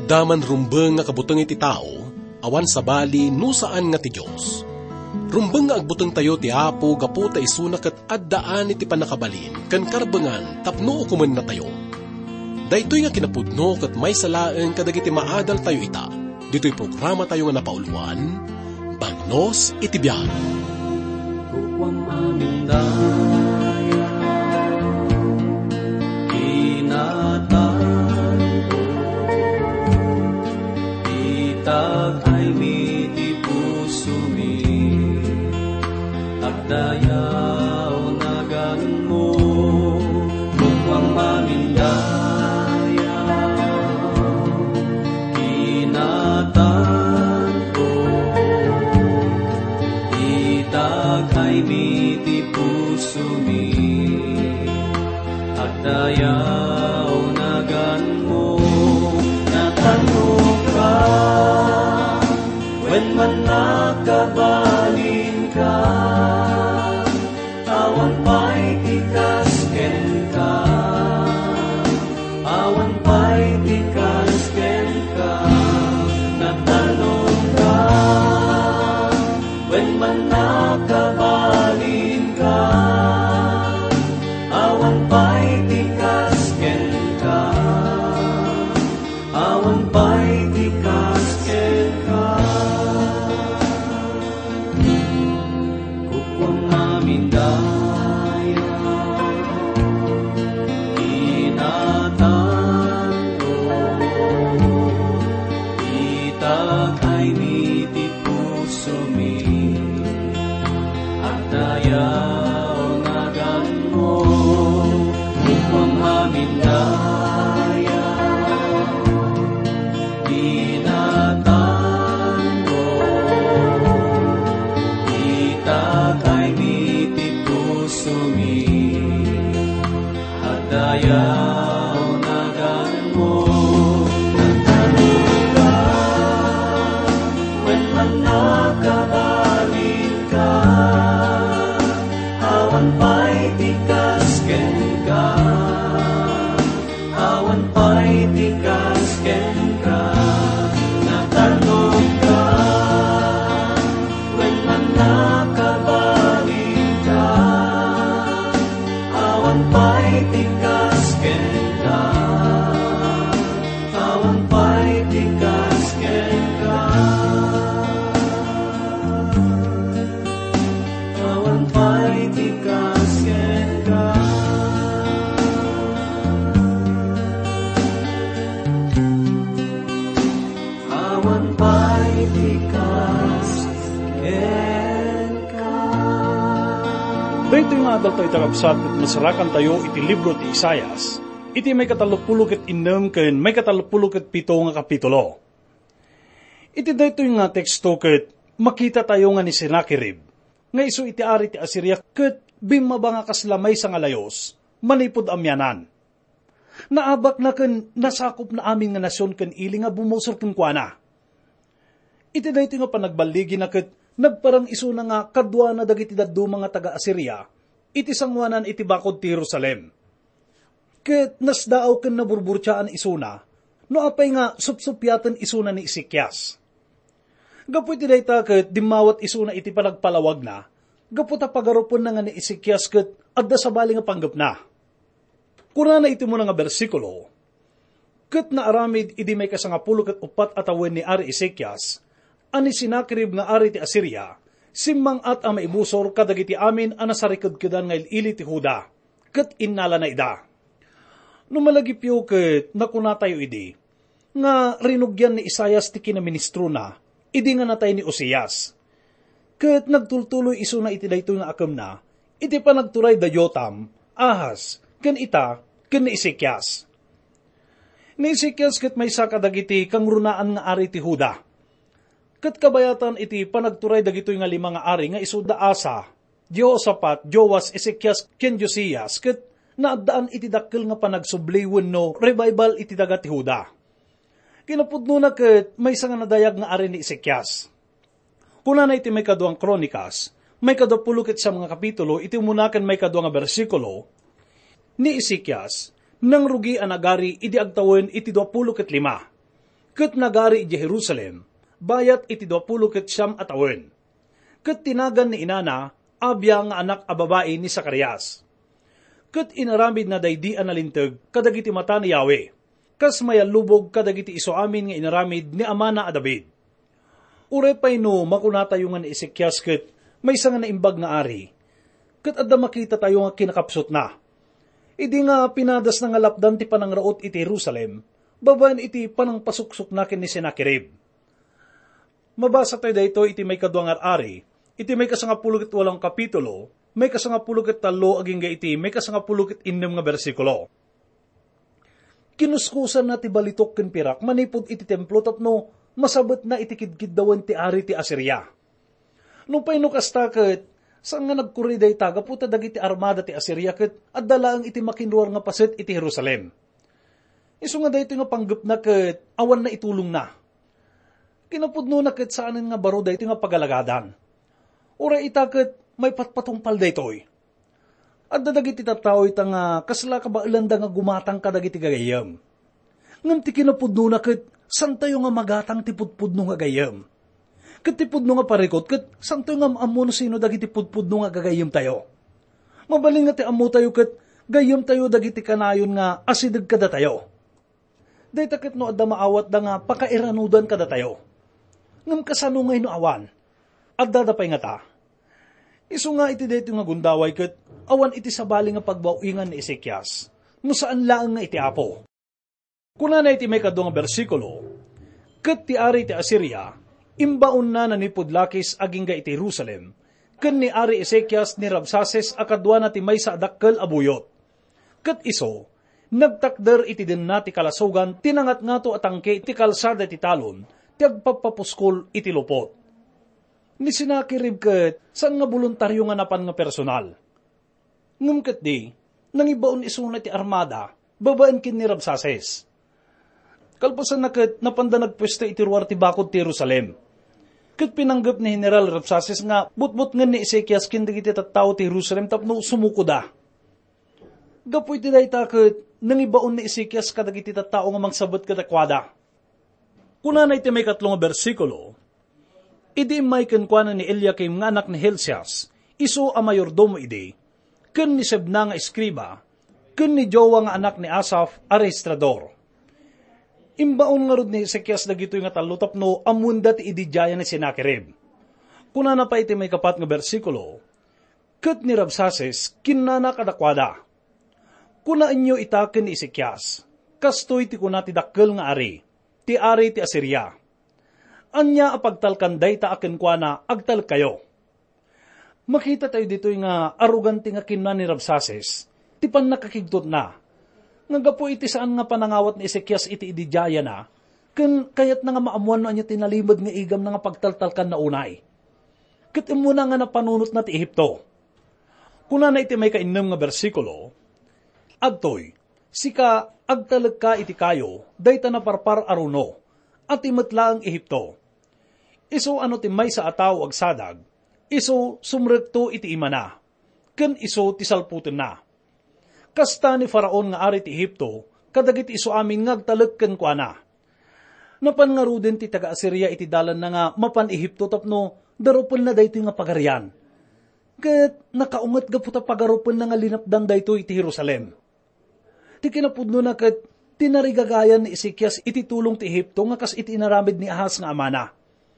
Daman rumbeng nga kabuteng iti tao, awan sa bali no saan nga ti Diyos. Rumbeng nga agbuteng tayo ti Apo gapu ta isuna ket addaan iti panakabalin, ken karbengan tapno ukumen na tayo. Daytoy nga kinapudno ket may salaeng kadagiti maadal tayo ita. Dito'y programa tayo nga napauluan, Bagnos iti Biag. Kukwang amindaya, kinatan ko, itag ay miti puso mi, agdayaw nagan mo, kukwang amindaya, kinatan ko, itag ay miti puso mi, agdayaw nagan mo, natanong ka, when man nakabalin ka, awan pa'y tikas ken ka, awan pa'y tikas ken ka, natanong ka, when man nakabalin ka, awan pa'y tikas ken ka, awan pa'y tikas ken ka. Kukwang amindaya, inatan ko, itag ay miti puso mi, agdayaw nagan mo, kukwang amindaya, inatan ko, itag ay miti puso mi, agdayaw nagan mo, natanong ka, when man nakabalin ka, awan pa'y tikas ken ka, awan pa'y tikas ken ka, natanong ka, when man nakabalin ka, awan pa'y tikas ken ka, awan pa'y tikas ken ka, awan pa'y tikas ken ka. Awan pa'y tikas ken ka. Dito nga adal tayo tarabsat at masarakan tayo iti libro ti Isayas. Iti may katalupulog at inem ken may katalupulog at pito nga kapitulo. Iti dito nga teksto ket makita tayo nga ni Sennacherib. Nga iso iti ari ti Assyria ket bimaba nga kaslamay sa ngalayos, manipod amyanan. Naabak na ken nasakop na amin nga nasyon ken ili nga bumusor ken kuana. Iti dayto nga panagbaligi na ket nagparang iso na nga kadwa na dagiti daddu mga taga-Assyria, iti sangwanan iti bakod ti Jerusalem. Ket nasdaaw ken naburburtsaan iso na, no apay nga supsupyatan iso na ni Ezekias. Gapu iti dayta ket dimawat iso na iti panagpalawag na, gapu ta pagarupon na nga ni Ezekias ket adda sabali nga panggap na. Kuna na iti mo nga bersikulo, ket naaramid idi may kasangapulo ket upat atawen ni Ari Ezekias, ani Sennacherib nga ari ti Assyria, simmang at ang maibusor kadagiti amin ang nasarikadkadan nga ili ti Huda, ket innala na ida. Numalagipyo ket nakuna tayo idi, nga rinugyan ni Isayas ti kinaministro na, idi nga natay ni Osias. Ket nagtultuloy iso na iti daytoy nga akam na, iti panagturay da Jotam, Ahaz, ken ita, ken ni Ezekias. Ni Ezekias ket maysa kadagiti kang runaan nga ari ti Huda. Ket kabayatan iti panagturay dagitoy nga lima nga ari nga isu da Asa, Jehoshaphat, Joas, Ezekias, ken Josias, ket naaddaan iti dakkel nga panagsubli wenno revival iti daga ti Huda. Kinapudno na ket maysa nga nadayag nga ari ni Ezekias. Kuna na iti may kaduang kronikas, may kadapulok iti sa mga kapitulo, iti umunakan may kaduang nga bersikulo, ni Ezekias, nang rugi anagari iti agtawen iti 25. Ket nagari iti Jerusalem, bayat iti 29 a tawen. Ket tinagan ni inana, abya nga anak a babae ni Zacarias. Ket inaramid na daydian na linteg kadagiti mata ni Yahweh, kas mayalubog kadagiti iso amin nga inaramid ni amana a David. Ure pay no makuna tayo nga ni Ezekias ket may nga naimbag nga ari, ket adda makita tayo nga kinakapsot na. Idi nga pinadas na nga lapdan ti panangraot iti Jerusalem, babaen iti panangpasuksok nakin ni Sennacherib. Mabasa tayo dayto iti may kadwa nga ari, iti may 18 kapitulo, may 13 aging iti may 16 nga bersikulo. Kinuskusan na ti balitok ken pirak manipod iti templo tapno masabet na iti kidkiddawan ti ari ti Assyria. Nung pay no kasta ket saan nga nagkuriday taga puta dagiti armada ti Assyria ket addalaang iti makinruar nga paset iti Jerusalem. Isu nga dayto nga panggep na ket awan na itulong na. Kinapudno na ket saanen nga baro dayto nga pagalagadan. Ura ita ket may patpatungpal daytoy. Adda dagiti tattao ita nga kasla kabailanda nga gumatang kadagiti gagayam. Ngem ti kinapudno na ket san tayo nga magatang ti pudpudno nga gayam. Ket ti pudno nga parikot ket san tayo nga maamu no sino dagiti pudpudno nga gagayam tayo. Mabaling nga ti amu tayo ket gayam tayo dagiti kanayon nga asideg kada tayo. Dayta ket no adda maawat da nga pakairanudan kada tayo. Ngem kasano ngay no awan. Adda da pay nga ta. Isu nga iti dayto nga gundaway ket awan iti sabali nga pagbauingan ni Ezekias. No saan laeng nga iti apo. Kuna na iti may kadwa nga bersikulo, ket ti ari ti Assyria imbaon na nanipudlakis aging ga iti Jerusalem, ken ni ari Ezekias ni Rabsaces a kadwa na ti maysa a dakkel a buyot. Ket iso nagtakder iti denna ti kalasugan tinangat ngato atangke ti kalsada ti talon ti agpapapuskol iti lupot. Ni Sennacherib ket saan nga voluntaryo nga napan nga personal. Ngem ket di, nangibaon isuna ti armada, babaen kin ni Rabsaces. Kalpasan na ket napanda nagpwesto iti ruar ti bakod ti Jerusalem. Ket pinanggep ni General Rabsaces nga butbut nga ni Ezekias kin dagiti tattao ti Jerusalem tapno sumuko da. Gapu iti dayta ket nangibaon ni Ezekias kadagiti tattao nga mangsabet kadakwada. Kuna na iti may 3 nga bersikulo, idi may kenkwana ni Eliakim nga anak ni Hilcias, iso a mayordomo idi, ken ni Sebna nga eskriba, ken ni Jowa nga anak ni Asaph a registrador. Imbaon nga rod ni Ezekias dagitoy nga talutap no amunda ti ididjaya ni Sennacherib. Kuna na pa iti may 4 nga bersikulo, ket ni Rabsaces kinana kadakwada. Kuna inyo itaken ni Ezekias, kastoy ti kuna ti dakkel nga ari, ti ari ti Assyria. Anya apagtalkanday ta aken kuana agtal kayo. Makita tayo dito'y nga arugante nga kinna ni Rabsaces, ti pan nakakigtot na. Nga gapo iti saan nga panangawat ni Ezekias iti ididjaya na, ken kayat na nga maamuan no anya tinalimod nga igam na nga pagtaltalkan na unay. Ket imuna nga napanunot na ti Ehipto. Kuna na iti may 6 nga bersikulo, adtoy, sika agtalag ka iti kayo, dayta na parpar aruno, at imetla ang Ehipto. Iso ano ti may sa ataw agsadag, iso sumrekto iti imana, ken iso ti salputen na. Kasta ni Faraon nga ari ti Ehipto, kadagiti iso amin ngagtalag ken kuana. Napan nga ruden ti taga Assyria iti dalan na nga mapan Ehipto tapno daropel na dayto nga pagarian. Ket nakaunget gaputa pagaropel na nga linapdan dayto iti Jerusalem. Ti kinapudno na ket tinarigagayan ni Ezekias iti tulong ti Ehipto nga kas iti inaramid ni Ahaz nga amana.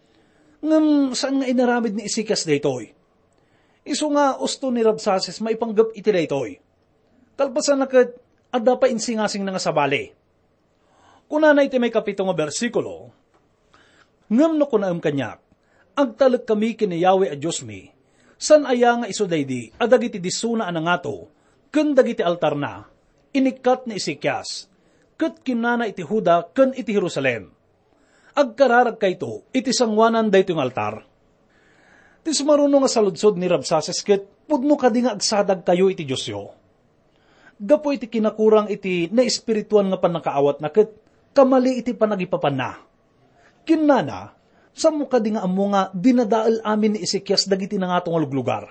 Ngem saan nga inaramid ni Ezekias daytoy? Isu nga usto ni Rabsaces maipanggep iti daytoy. Kalpasan na ket adda pa insingasing na nga sabali. Kuna na iti may 7 nga bersikulo, ngem no kunaem kanyak, agtalag kami kini Yahweh a Diyos mi, san aya nga iso daydi adagiti disuna anangato, ken dagiti altar na, inikat ni Ezekias, ket kinana iti Huda ken iti Jerusalem. Agkararag kayto iti sangwanan dayto nga altar. Ti sumaruno nga saludsod ni Rabsaces ket pudno kadi nga agsadag kayo iti Diyosyo. Gapo iti kinakurang iti na espirituan nga panakaawat na ket kamali iti panagipapan na. Kinana, sa mukha di nga amo nga dinadaal amin ni Ezekias dagiti na nga tong lugar.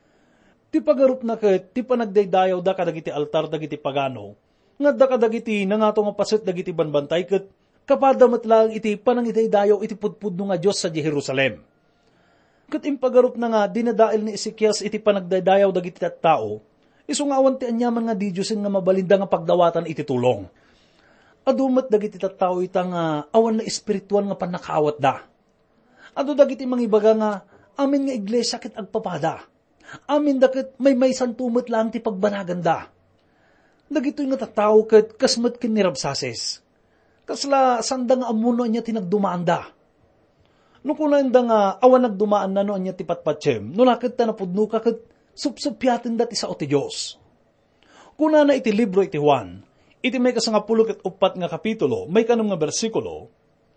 Ti pagarup na ket ti panagdaydayaw da kadagiti altar dagiti pagano, nga da kadagiti na nga tong paset dagiti banbantay ket Kapadamat lang iti panangidaydayaw iti pudpudno nga Diyos sa Jerusalem. Kat impagarup na nga dinadail ni Ezekias iti panagdaydayaw dagiti tattao, iso nga awan ti anyaman nga di Diyosin nga mabalinda nga pagdawatan iti tulong. Adumat dagiti tattao ita nga awan na espiritual nga panakaawat da. Adu dagiti mangibaga nga amin nga iglesia ket agpapada. Amin dakit may santumet lang ti pagbanaganda. Dagitoy nga tattao ket kasmet ken ni Rabsaces. Kasla sanda nga amuno niya tinagdumaanda. No kunanda nga awan nagdumaan na no niya ti patpatsem, no nakit ta napudno ka ket supsupyaten dati sa ti Dios. Kuna na iti libro iti Juan, iti may kasangapulo ket upat nga kapitulo, may kanong nga bersikulo,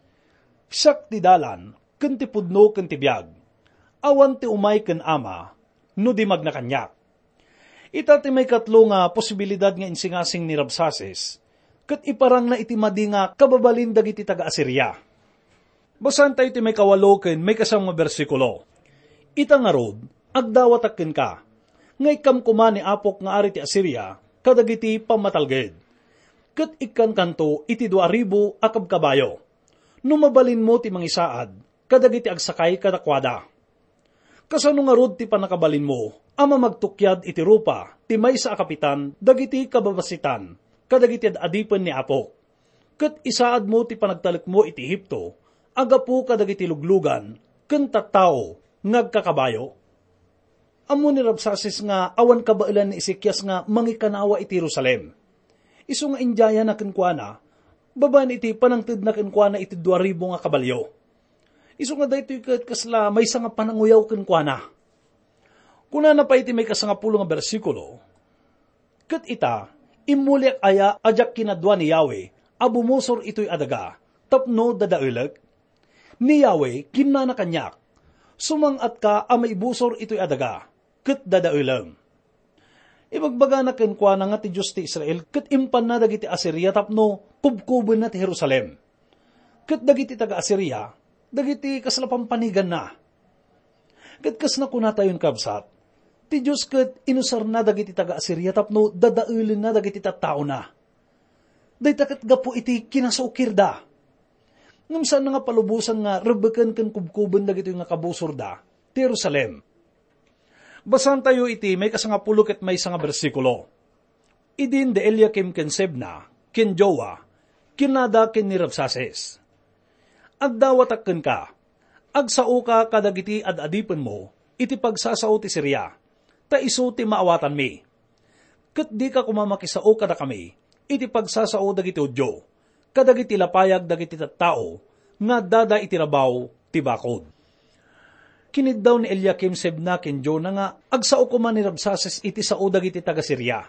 siak ti dalan, ken ti pudno ken ti biag, awan ti umay ken ama, no di magnakanyak. Ita ti may katlo nga posibilidad nga insingasing ni Rabsaces, ket iparang na iti madi nga kababalin dagiti taga-Assyria. Basan tayo iti may kawalo ken may kasang nga bersikulo. Ita nga rod, agdawatakken ka, ngay kam kuma ni Apok nga ari ti Assyria, kadagiti pamatalged. Ket ikkan kanto iti 2,000 akab kabayo. Numabalin mo ti mangisaad, kadagiti agsakay kadakwada. Kasano nga rod ti panakabalin mo, ama magtukyad iti rupa, ti maysa a kapitan, dagiti kababasitan, kadagiti adipen ni Apok. Ket isaad mo ti panagtalik mo iti Ehipto, agapu kadagiti luglugan, ken tattao, ngagkakabayo. Amo ni Rabsaces nga awan kabailan ni Ezekias nga mangikanawa iti Jerusalem. Isu nga injaya na kenkwana, babaen iti panangted na kenkwana iti 2,000 nga kabalyo. Isu nga daytoy ket kasla may nga pananguyaw kenkwana. Kuna na pa iti may kasangapulo nga bersikulo, ket ita, imuliak aya ajak kinadwa ni Yahweh, abumusor ito'y adaga, tapno dadaulek, ni Yahweh kinanakanyak, sumangat ka a maibusor ito'y adaga, ket dadaulang. Ibagbaga na kenkwana nga ti Diyos ti Israel, ket impan na dagiti Assyria tapno kubkuben na ti Jerusalem. Ket dagiti taga-Assyria, dagiti kaslapampanigan na. Ket kas na kuna tayon kabsat, ti Diyos ket inusar na dagiti taga-Assyria tapno dadaulin na dagiti tattao na. Dayta ket gapu iti kinasukir da. Ngam saan nga palubusan nga rebekan ken kubkuben dagito nga kabusor da, ti Jerusalem. Basan tayo iti may kasangapulo ket may nga bersikulo. Idin de Eliakim ken Sebna, ken Joa, kinada ken ni Rabsaces. Agdawatakken ka, agsao ka kadagiti ad-adipen mo, iti pagsasao ti Syria, ta isu ti maawatan mi. Ket di ka kumamakisao kada kami, iti pagsasao dagiti udyo, kadagiti lapayag dagiti tattao, nga dada itirabaw ti bakod. Kinid daw ni Eliakim Sebna ken Jona nga agsao kuman ni Rabsaces iti sao dagiti taga-Syria.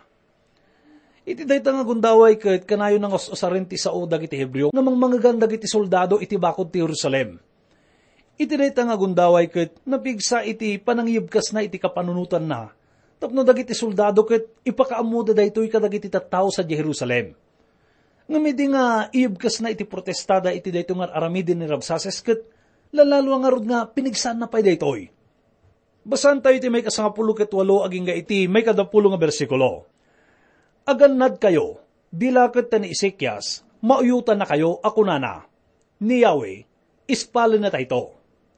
Iti dayta nga gundaway ket kanayo nang usaren ti sao dagiti Hebreo nga mangmangagan dagiti soldado iti bakod ti Jerusalem. Iti dayta nga gundaway ket napigsa iti panangyibkas na iti kapanunutan na, tapno dagiti soldado ket ipakaamuda daytoy kadagiti tattao sa Jerusalem. Ngamidi nga iibkas na iti protestada iti dayto nga aramidin ni Rabsaces ket lalalo nga rod nga pinigsan na pa'y daytoy. Basan tayo iti may kasangapulo ket 8 aging nga iti may 10 nga bersikulo. Agannad kayo, bilakit ta ni Ezekias, mauyutan na kayo ako na, ni Yahweh, ispalin na tayo.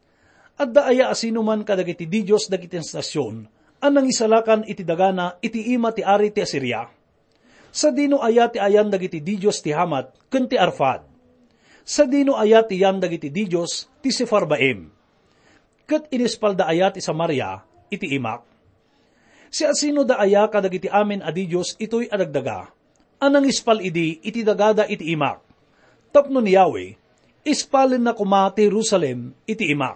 At daaya asino man kadagiti di Diyos dagiti nastasyon, anang isalakan iti dagana iti ima ti ari ti Assyria. Sa dino aya ti ayan dagiti di Diyos ti Hamat, ken ti Arfad. Sa dino aya ti yan dagiti di Diyos ti Sefarbaim. Ket inispalda aya ti Samaria, iti imak. Si asino da aya kadagiti amin a di Diyos ito'y adagdaga. Anang ispal idi iti dagada iti imak. Tapno ni Yahweh, ispalin na kuma ti Jerusalem iti imak.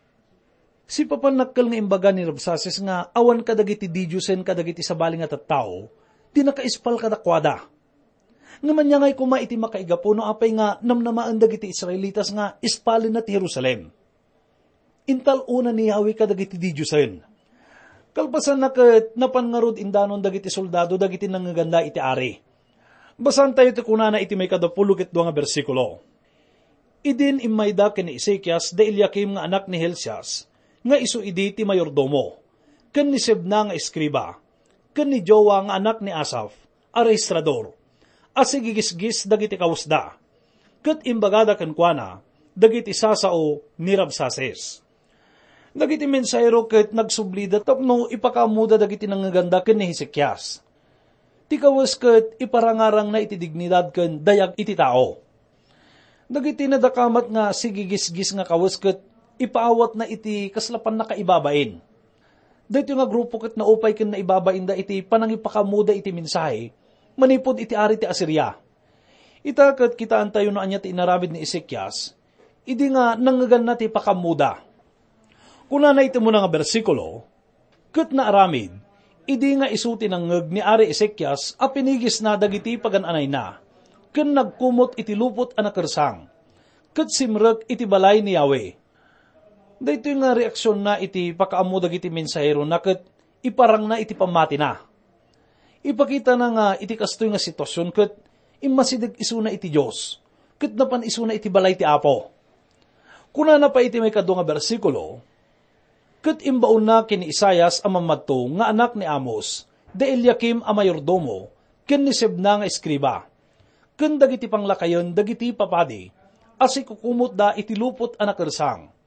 Si papanakkel nga imbaga ni Rabsaces nga awan kadagiti di Diyosen kadagiti sabaling at tattao, di nakaispal kadakwada. Ngaman niya ngay kuma iti makaigapo no apay nga namnamaan dagiti Israelitas nga ispalin na ti Jerusalem. Intal una ni Yahweh kadagiti di Diyosen. Kalpasan na ket napangarod indanon dagiti soldado dagiti nangaganda iti ari. Basan tayo ti kunana iti may 10 ket 2 nga bersikulo. Idin imayda ken ni Ezekias da Eliakim nga anak ni Helcias, nga isu idi ti mayordomo, ken ni Sebna nga eskriba, ken ni Joa nga anak ni Asaf, a rehistrador, asigigisgis dagiti kawsda, ket imbagada kenkwana, dagiti sasao ni Rabsaces. Dagiti mensahero ket nagsublida tapno ipakamuda dagiti nangaganda ken ni Hezekias. Ti kawas ket iparangarang na iti dignidad ken dayag iti tao. Dagiti nadakamat nga sigigis-gis nga kawas ket ipaawat na iti kaslapan na kaibabain. Dito nga grupo ket naupay ken naibabain da iti panangipakamuda iti mensahe, manipod iti ari ti Assyria. Ita ket kitaan tayo na anya ti inaramid ni Hezekias, idi nga nanggagan na ti pakamuda. Kuna na iti mo nga bersikulo, ket naaramid, idi nga isuti ng ngeg ni Ari Hezekias a pinigis na dagiti pagananay na, ken nagkumot iti lupot a nakersang, ket simrek iti balay ni Yahweh. Dito nga reaksyon na iti pakaamu dagiti mensahero na ket iparang na iti pamati na. Ipakita na nga iti kastoy nga sitwasyon ket imasidig isu na iti Diyos, ket napan isu na iti balay ti Apo. Kuna na pa iti may kado nga bersikulo, ket imbaon na kini Isaias a mamadto nga anak ni Amos, de Eliakim a mayordomo, ken ni Sebna nga eskriba, ken dagiti panglakayon dagiti papadi, asi kukumot da iti lupot a nakersang.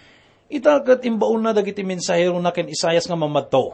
Itakat imbaon na dagiti mensahero na ken Isaias nga mamadto.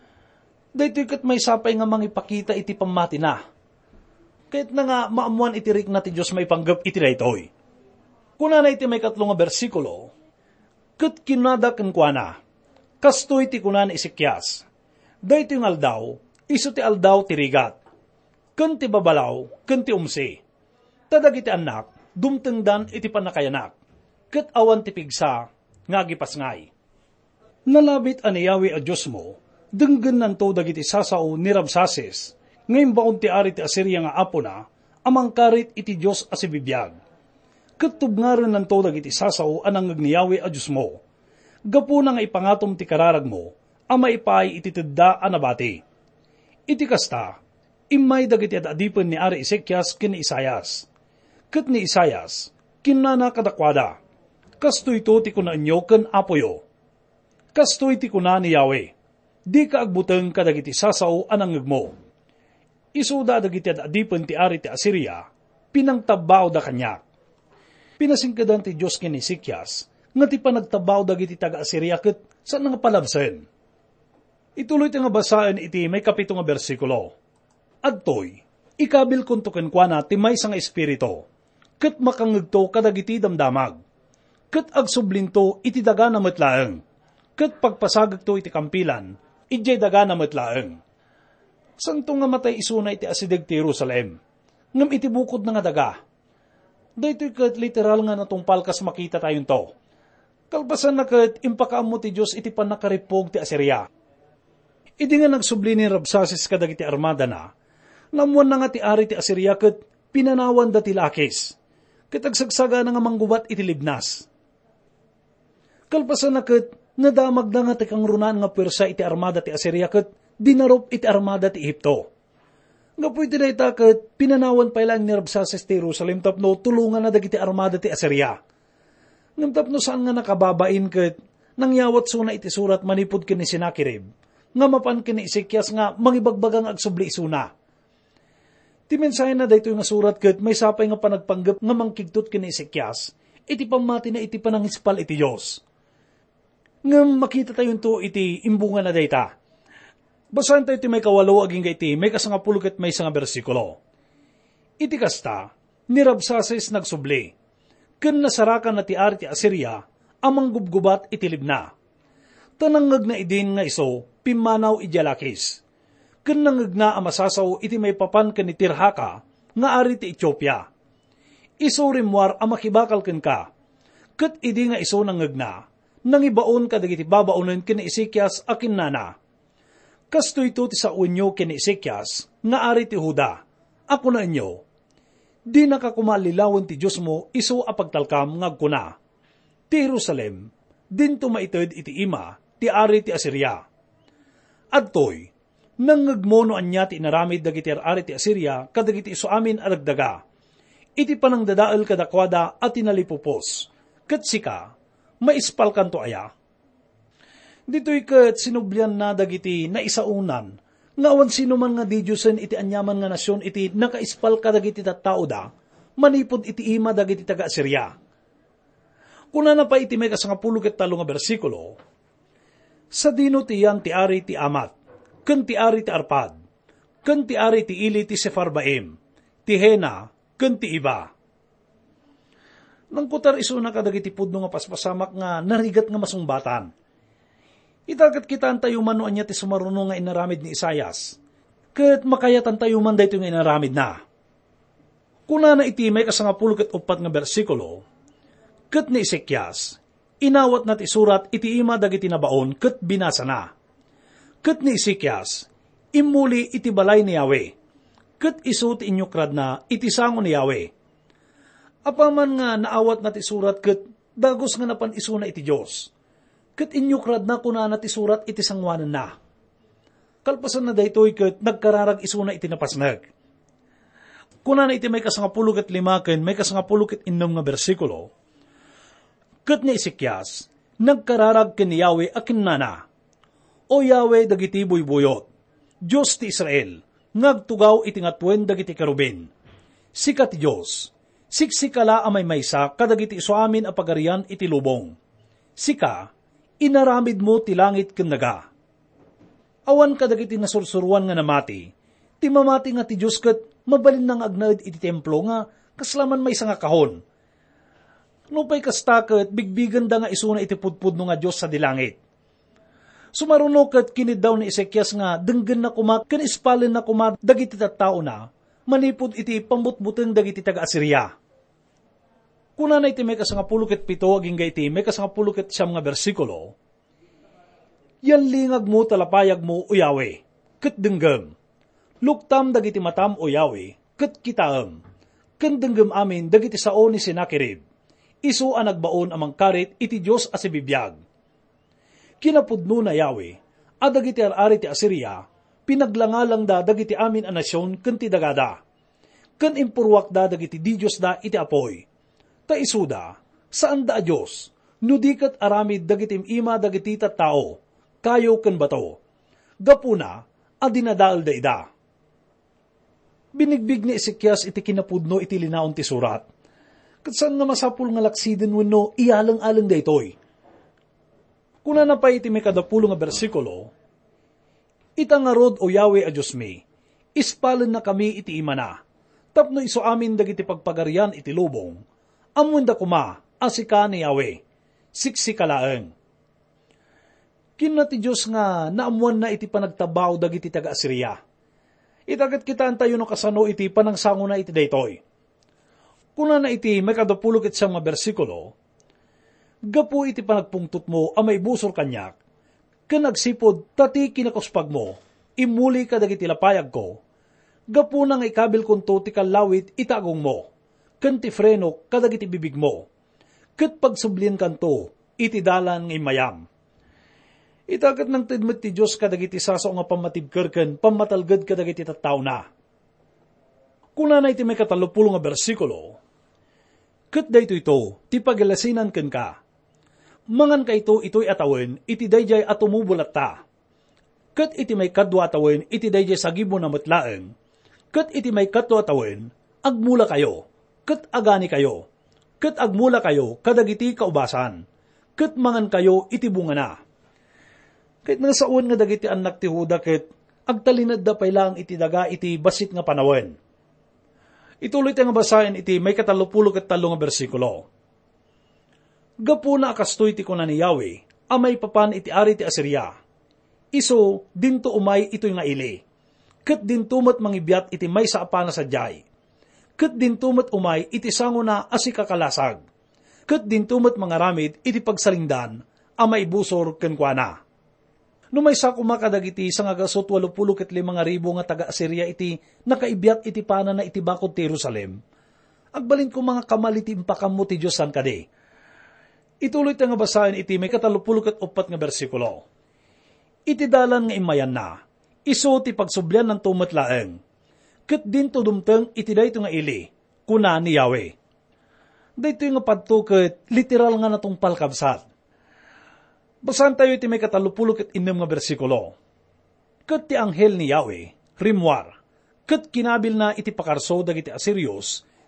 Daytoy ket may sapay nga mangipakita iti pamati na. Kahit na nga maamuan iti rik na ti Diyos may panggap iti daytoy. Kuna na iti may katlo nga bersikulo, ket kinada kenkwana, kastoy ti kuna ni Hezekias. Daytoy nga aldaw, isu ti aldaw ti rigat. Ken ti babalaw, ken ti umsi. Tadagiti anak, dumtengdan iti panakayanak. Ket awan ti pigsa, nga gipasngay. Nalabit ani Yahweh a Diyos mo, denggen nanto dagiti sasao ni Rabsaces, ngayon baon ti ari ti Assyria nga apo na, amangkarit iti Diyos a sibibiyag. Ketubngaren nanto dagiti sasao anang ni Yahweh a Diyos mo, gapu na nga ipangatom ti kararag mo, ama ipay iti tedda a nabati. Iti kasta, imay dagiti adadipen ni Ari Hezekias ken ni Isaias. Ket ni Isaias, kinana kadakwada, kastoy to ti kuna inyo ken apoyo. Kastoy ti kuna ni Yahweh, di ka agbuteng kadagiti sasao anangeg mo. Isuda dagiti adipen ti ari ti Assyria, pinangtabaw da kanyak. Pinasingkadan ti Diyos ken ni Hezekias, nga ti panagtabaw dagiti taga-Assyria ket saan nga palabsen. Ituloy ti nga basaan iti may kapito nga bersikulo. Adtoy, ikabil kunto kenkwana ti maysa nga espiritu, ket makangegto kadagiti damdamag. Ket agsublinto iti daga na metlaeng, ket pagpasagagto iti kampilan, ijay daga na metlaeng. Santo nga matay isuna iti asideg ti Jerusalem, ngam iti bukod na nga daga. Daytoy ket literal nga natungpal kas makita tayon to. Kalpasan na ket impakaammo ti Diyos iti panakaripog ti Assyria. Idi nga nagsubli ni Rabsaces kadagiti armada na, namuan na nga ti ari ti Assyria ket pinanawan da ti Lakis, ket agsagsaga na nga manggubat iti Libnas. Kalpasan na ket nadamag na nga ti kangrunan nga pwersa iti armada ti Assyria ket dinarop iti armada ti Ehipto. Ngapoy ti dayta ket pinanawan pa ilang ni Rabsaces ti Jerusalem tapno tulungan na dagiti armada ti Assyria. Ngem tapno saan nga nakababain ket nangyawat suna iti surat manipod ken ni Sennacherib, nga mapan ken ni Hezekias nga mangibagbagang agsubli isuna. Ti mensahe na daytoy nga surat ket may sapay nga panagpanggep nga mangkigtot ken ni Hezekias, iti pamati na iti panangispal iti Dios. Ngem makita tayo to iti imbunga na dayta. Basahan tayo iti may kawalo aging iti may kasangapulo ket may nga bersikulo. Iti kasta, ni Rabsaces nagsubli, ken nasarakan na ti ari ti Assyria, amang gubgubat iti Libna. Tanangag na idin nga iso, pimanaw iti Lakis. Ken nangag na amasasaw iti may papan ken ni Tirhaka, nga ari ti Ethiopia. Iso rimwar amakibakal ken ka, ket idi nga iso nangag na, nangibaon kadagiti babaonen ken ni Hezekias akin nana. Kastoy ito ti sa unyo ken ni Hezekias, nga ari ti Huda, ako na inyo. Di nakakumalilawon ti Diyos mo iso apagtalkam ngagkuna. Ti Jerusalem, dinto maited iti ima, ti ari ti Assyria. Adtoy, nangagmono anya ti inaramid dagiti ari ti Assyria kadagiti iso amin aragdaga. Iti panangdadael kadakwada at tinalipupos, ket sika, maispal kanto aya. Dito'y ket sinublian na dagiti na isaunan, nga awan sino man nga di Diyosen iti anyaman nga nasyon iti nakaispal kadagiti tattao da, manipod iti ima dagiti taga-Asirya. Kuna na pa iti may kasangapulo ket talo nga bersikulo, sa dino tiyan ti ari ti Amat, ken ti ari ti Arpad, ken ti ari ti ili ti Sefarbaim, ti Hena, ken ti iba. Nang kutar iso na kadagiti pudno nga paspasamak nga narigat nga masungbatan. Itagat kitaan tayo man noan niya ti sumaruno nga inaramid ni Isayas, ket makayatan tayo man dayto nga inaramid na. Kuna na iti may kasangapulo ket upat nga bersikulo, ket ni Ezekias, inawat na ti surat iti ima dagiti nabaon ket binasa na. Ket ni Ezekias, imuli iti balay ni Yahweh, ket isu ti inyukrad na iti sango ni Yahweh. Apaman nga naawat na ti surat ket dagos nga napan isu na iti Dios, ket inyukrad na kuna na ti surat iti sangwanan na. Kalpasan na daytoy ket nagkararag isu na iti napasnag. Kuna na iti may kasangapulo ket lima ken may kasangapulo ket innem nga bersikulo, ket ni Ezekias, nagkararag ken ni Yahweh a kinnana, O Yahweh dagiti buybuyot, Diyos ti Israel, ngagtugaw iti ngatwen dagiti kerubin. Sika ti Diyos, siksikala amay maysa kadagiti isu amin a pagarian iti lubong. Sika, inaramid mo ti langit ken naga. Awan kadagiti nasursuruan nga namati, ti mamati nga ti Diyos ket mabalin nang agnaed iti templo nga kaslaman maysa nga kahon. Nupay kasta ket bigbigan da nga isu na iti pudpudno nga Diyos sa dilangit. Sumaruno ket kinid daw ni Ezekias nga denggen na kumat ken ispalen na kumat dagiti tattao na manipod iti pambutbuteng dagiti taga-Asirya. Kuna na iti may kasangapulo ket pito aging iti may kasangapulo ket siyam nga bersikulo, yan lingag mo talapayag mo o Yahweh, ket denggem. Luktam dagiti matam o Yahweh, ket kitaem. Ken denggem amin dagiti sao ni Sennacherib. Isu ang nagbaon amang karit iti Diyos a sibibiyag. Kinapudno na Yahweh, adagiti arari ti Asirya, pinaglangalang da dagiti amin a nasyon ken ti dagada. Ken impurwak da dagiti di Diyos da iti apoy. Ta isuda, saan da a Diyos, nudikat aramid dagiti ima dagiti tattao, kayo ken bato. Gapuna, a dinadaal da ida. Binigbig ni Ezekias iti kinapudno iti linaon ti surat. Kat saan nga masapul nga laksiden wenno iyalang-alang da itoy. Kuna na pa iti may kadapulo nga bersikulo, itangarod o Yahweh a Diyos mi, ispalen na kami iti imana, tapno iso amin dagiti pagpagarian iti lubong, amun da kuma, asika ni Yahweh, siksikalaeng. Kinna ti Diyos nga naamuan na iti panagtabaw dagiti taga-Asirya. Itagat kitaan tayo no kasano iti panangsango na iti daytoy. Kuna na iti may kadapulo ket siyam nga bersikulo, gapu iti panagpungtot mo a may busor kanyak, ken nagsipod tati kinakuspag mo, imuli ka dagiti lapayag ko, gapu nang ikabil kunto ti kalawit itagong mo, ken ti freno kadagiti bibig mo, ket pagsublin kanto, iti dalan ng imayam. Itagat ng tidmet ti Diyos kadagiti saso nga pamatibker ken pamatalged kadagiti tattao na. Kuna na iti may katalupulo nga bersikulo, ket dayto ito, ti pagalasinan ken ka. Mangan ka ito'y atawen, iti dayjay at tumubulat ta. Ket iti may kadwa atawen, iti dayjay sagibo na matlaeng. Ket iti may kadwa atawen, agmula kayo, ket agani kayo. Ket agmula kayo, kadagiti kaubasan. Ket mangan kayo, iti bunga na. Ket nasaon nga dagiti anak ti Huda, ket agtalinad da pailang iti daga iti basit nga panawen. Ituloy tayo nga basahin iti may katalupulo ket talo nga bersikulo. Gapu na akastoy ti kuna ni Yahweh, amay papan iti ari ti Asirya. Iso, dinto umay ito'y nga ili. Ket dinto met mangibyat iti may sa apana sadyay. Ket dinto met umay iti sango na asikakalasag. Ket dinto met mangaramid iti pagsalingdan, amay busor ken kuana. Numay sa kumakadagiti sa nga gasot 85,000 nga taga-Asirya iti nakaibyat iti pana na iti bakod ti Jerusalem. Agbalin ko mga kamal iti impakam mo ti Diyos san kadi. Ituloy tayo nga basahin iti may katalupulo ket upat nga bersikulo. Iti dalan nga imayan na, iso ti pagsublian ng tumatlaeng. Ket dinto dumteng iti dayto nga ili, kuna ni Yahweh. Dayto nga padto ket literal nga natong palkabsat. Basahan tayo iti may katalupulo ket innem nga bersikulo. Ket ti anghel ni Yahweh, rimwar, ket kinabil na iti pakarso dagiti Asirios,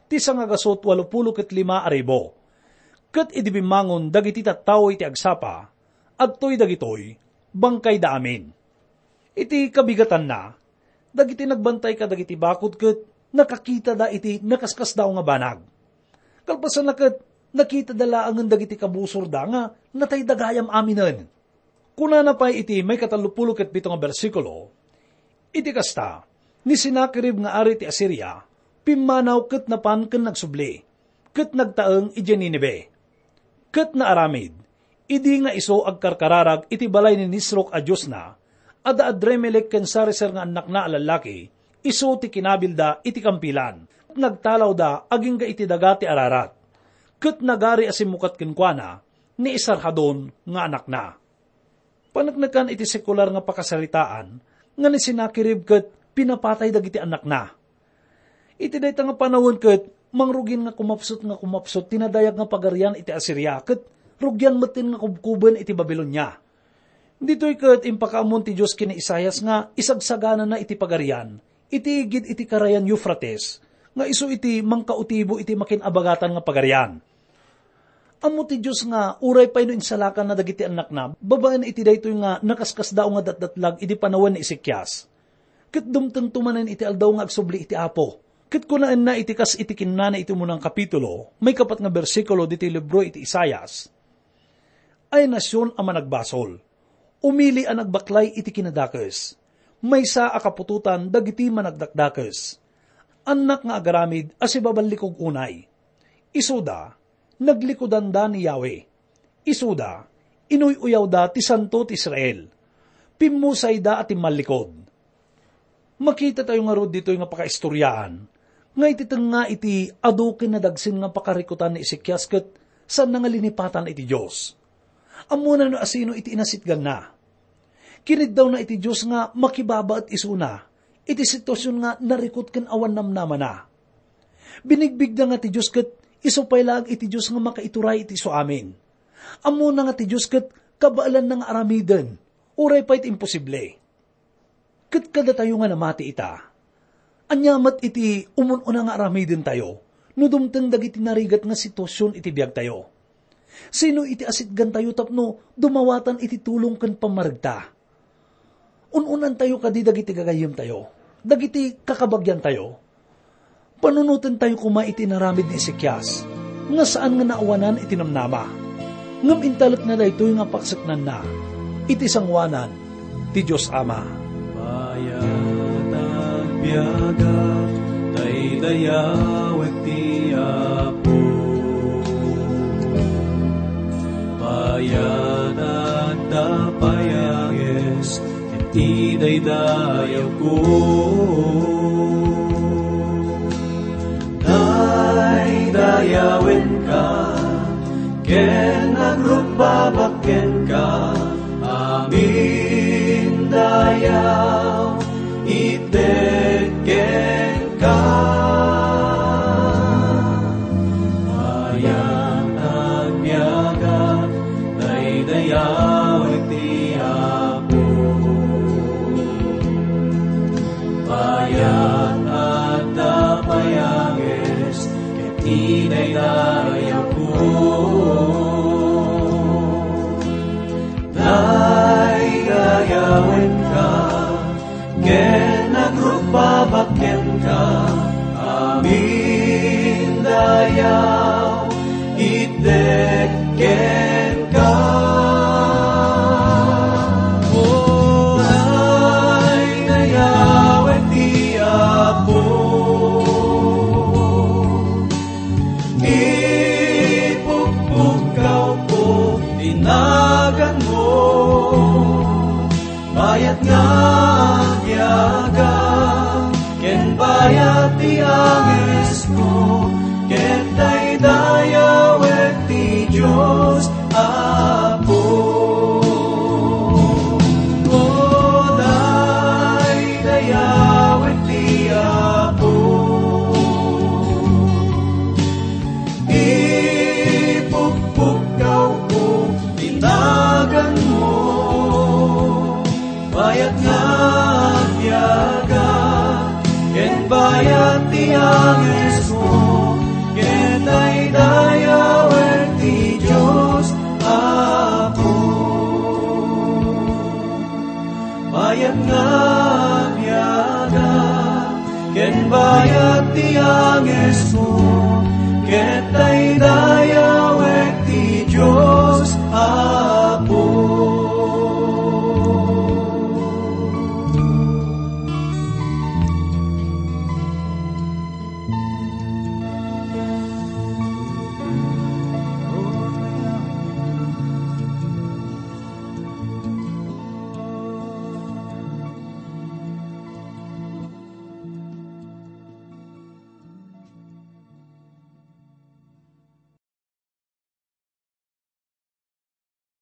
ti 185,000 aribo. Ket idibimangon dagiti tattao iti agsapa, adtoy dagitoy, bangkay da amin. Iti kabigatan na, dagiti nagbantay ka dagiti bakod ket nakakita da iti nakaskas daw nga banag. Kalpasan na ket nakita dala angen dagiti kabusor da nga natay dagayam aminen. Kuna na pa'y iti may 37 nga bersikulo, iti kasta, ni Sennacherib nga ari ti Assyria, pimmanaw ket napan ken nagsubli, ket nagtaeng iti Ninive. Ket na aramid, idi nga iso agkarkararag iti balay ni Nisrok a Diyos na, ada Adremelech ken Sarecer nga anak na alalaki, iso ti kinabilda iti kampilan, nagtalaw da aging ga iti dagati Ararat, ket nagari asimukat kenkwana, ni Esarhadon nga anak na. Panagnakan iti sekular nga pakasaritaan, nga ni Sennacherib ket pinapatay dagiti anak na. Iti dayta nga panawon ket mangrugin nga kumapsot tinadayag nga pagarian iti Assyria ket rugyan metten nga kubkuben iti Babilonia. Ditoy ket impakaamon ti Dios kini Isaias nga isagsagana na iti pagarian iti igid iti karayan Euphrates nga isu iti mangkautibo iti makinabagatan nga pagarian. Amo ti Dios nga uray payno insalakan na dagiti anak na babaan iti daytoy nga nakaskas daw nga datdatlag iti panawen ni Ezekias. Ket dumteng tumanen iti aldaw nga agsubli iti Apo. Ket kunaan na itikas iti kinana iti munang kapitulo, may 4 nga bersikulo diti libro iti Isaias. Ay nasyon ang managbasol, umili ang nagbaklay iti kinadakes, may sa akapututan dagiti managdakdakes. Anak nga agaramid as ibabalikog unay. Isuda, naglikodan da ni Yahweh. Isuda, inuy-uyaw da ti santo ti Israel. Pimusay da at imalikod. Makita tayo nga rod dito yung pakaistoryahan, nga ititeng nga iti adukin na dagsin nga pakarikutan ni Ezekias ket saan nga linipatan iti Diyos. Amuna no asino iti inasitgan na. Kinid daw na iti Diyos nga makibaba at isuna, iti sitwasyon nga narikot ken awan namnama na. Binigbig na nga ti Diyos ket isupay lag iti Diyos nga makaituray iti so amin. Amuna nga ti Diyos ket kabaalan na nga aramiden, uray pa iti imposible. Ket kada tayo nga namati ita, anyamat iti umun-una nga aramidin tayo, no dumteng dagiti narigat nga sitwasyon iti biyag tayo. Sino iti asitgan tayo tapno dumawatan iti tulong ken pamaragta. Ununan tayo kadi dagiti gagayem tayo, dagiti kakabagyan tayo. Panunutin tayo kuma iti naramid ni Ezekias, nga saan nga naawanan iti namnama. Ngam intalot na daytoy nga paksaknan na, iti sangwanan, ti Diyos Ama. Biyaga, tay dayawet ti Apo. Payanan ta payages, iti daydayaw ko. Daydayawin ka, ken nagrugbabaken ka, amin dayaw, iteken ka. Ayan at biyaga, daydayaw iti Apo. Ayan at dapayages, iti daydayaw ko. Daydayawin ka, ken nagrugbabaken ka, amin dayaw, iteken ka. O dayaw iti Apo, ipugpugaw ko, tinagan mo, bayat nga biyaga, ken bayat ti agis ko, ken daydayaw ti Diyos Apo. O daydayaw ti Apo, ipugpugaw ko, tinagan mo, bayat nga biyaga, ken bayat ti agis mo, bayat nga biyaga, ken bayat ti Anges mo, ket daydayan